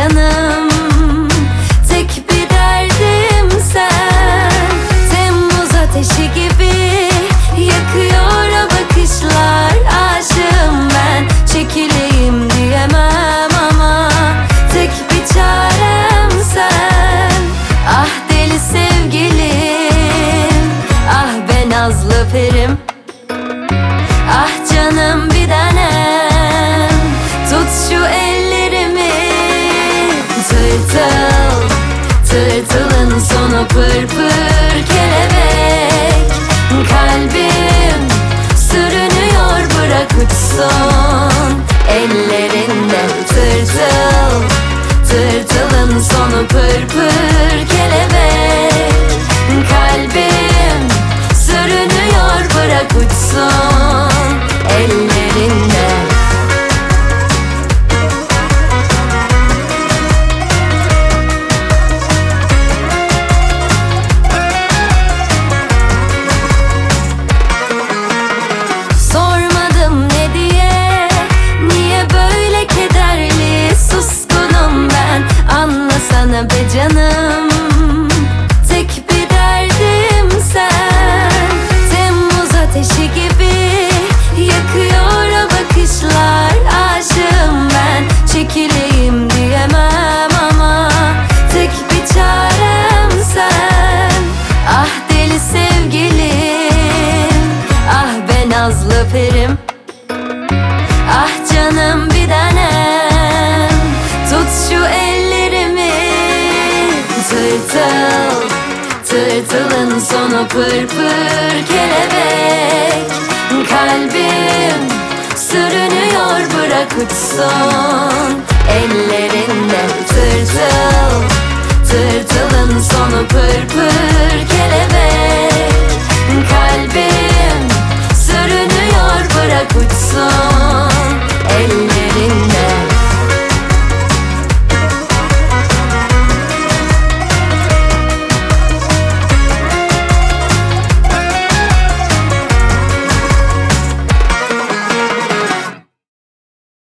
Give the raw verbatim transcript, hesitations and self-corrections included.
canım. Tek bir derdim sen. Temmuz ateşi gibi yakıyor o bakışlar. Aşığım ben, çekileyim diyemem ama tek bir çarem sen. Ah deli sevgilim, ah ben nazlı perim. Ah canım bir tanem, tut şu ellerimi. Tırtıl, tırtılın sonu pır pır kelebek. Kalbim sürünüyor, bırak uçsun ellerinde. Tırtıl, tırtılın sonu pır pır kelebek. Kalbim sürünüyor, bırak uçsun ellerinde. Sormadım ne diye, niye böyle kederli, suskunum ben. Anlasana be canım, tek bir derdim sen. Temmuz ateşi gibi yakıyor o bakışlar. Aşığım ben, çekileyim diyemem ama tek bir çarem sen. Ah deli sevgilim, ah ben nazlı perim. Ah canım bir tanem, tut şu ellerimi. Tırtıl, tırtılın sonu pır pır kelebek. Kalbim sürünüyor, bırak uçsun ellerinde. Tırtıl, tırtılın sonu pır pır